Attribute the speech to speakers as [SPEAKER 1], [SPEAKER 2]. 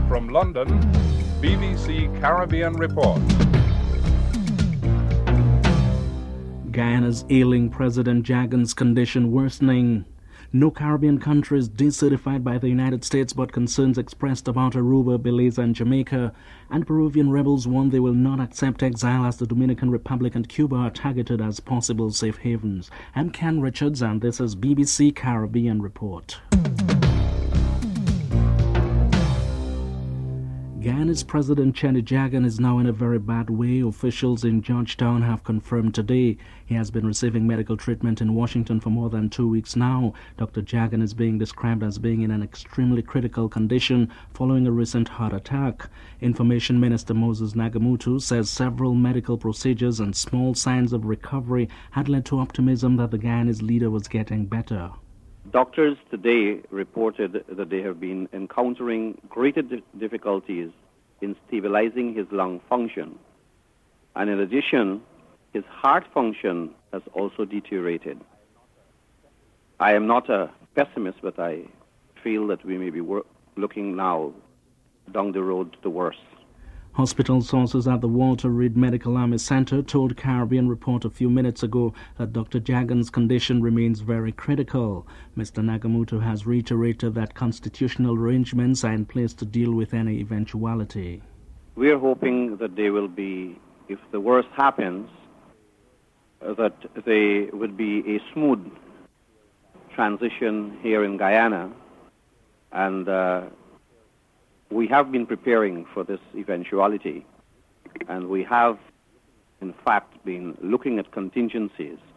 [SPEAKER 1] From London, BBC Caribbean Report.
[SPEAKER 2] Guyana's ailing President Jagan's condition worsening. No Caribbean countries decertified by the United States, but concerns expressed about Aruba, Belize and Jamaica. And Peruvian rebels warn they will not accept exile as the Dominican Republic and Cuba are targeted as possible safe havens. I'm Ken Richards and this is BBC Caribbean Report. Guyana's President Chani Jagan is now in a very bad way. Officials in Georgetown have confirmed today. He has been receiving medical treatment in Washington for more than 2 weeks now. Dr. Jagan is being described as being in an extremely critical condition following a recent heart attack. Information Minister Moses Nagamutu says several medical procedures and small signs of recovery had led to optimism that the Guyanese leader was getting better.
[SPEAKER 3] Doctors today reported that they have been encountering greater difficulties in stabilizing his lung function. And in addition, his heart function has also deteriorated. I am not a pessimist, but I feel that we may be looking now down the road to the worst.
[SPEAKER 2] Hospital sources at the Walter Reed Medical Army Center told Caribbean Report a few minutes ago that Dr. Jagan's condition remains very critical. Mr. Nagamutu has reiterated that constitutional arrangements are in place to deal with any eventuality.
[SPEAKER 3] We are hoping that they will be, if the worst happens, that there would be a smooth transition here in Guyana, and we have been preparing for this eventuality, and we have, in fact, been looking at contingencies